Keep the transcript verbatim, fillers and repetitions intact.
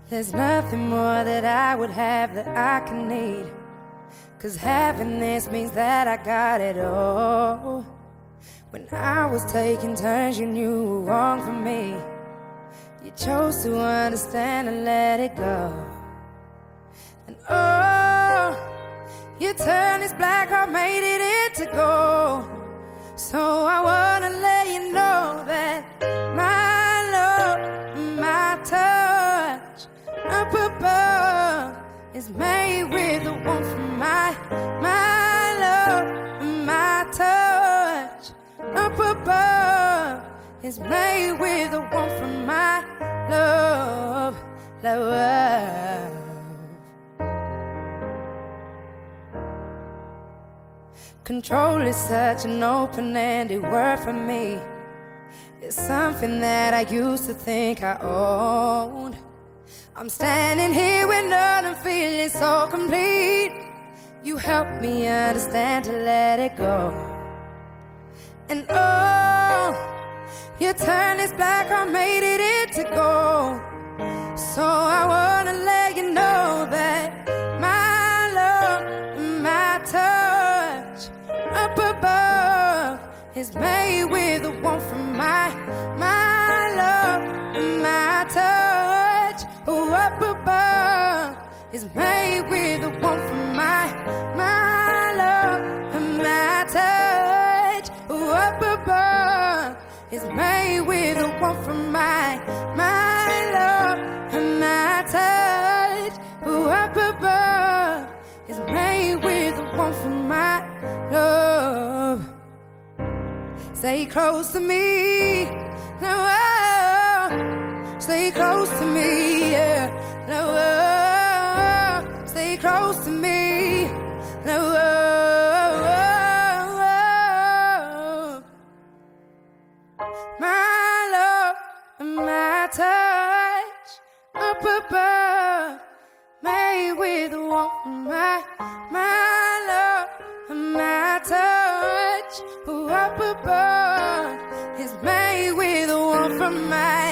There's nothing more that I would have that I can need, 'cause having this means that I got it all. When I was taking turns, you knew were wrong for me. You chose to understand and let it go. And oh, you turned this black heart, made it into gold. So I wanna let you know that my love, my touch up above is made with the warmth from my, my love, my touch up above is made with the warmth from my love, love. Control is such an open-ended word for me. It's something that I used to think I owned. I'm standing here with none and feeling so complete. You helped me understand to let it go. And oh, you turned this black heart, made it into gold. So I wanna let you know that my love, my touch up above is made with the warmth from my, my love, my touch. Oh, up above is made with the warmth from my, my love, my touch. Oh, up above is made with the warmth from my, my love, my touch. Oh, up above is made with the warmth from my love. Stay close to me, no, oh, stay close to me, yeah, no, oh, stay close to me, no, oh, oh, my love, my touch up above, made with the warmth of my, my love, my touch. Up above is made with the warmth from my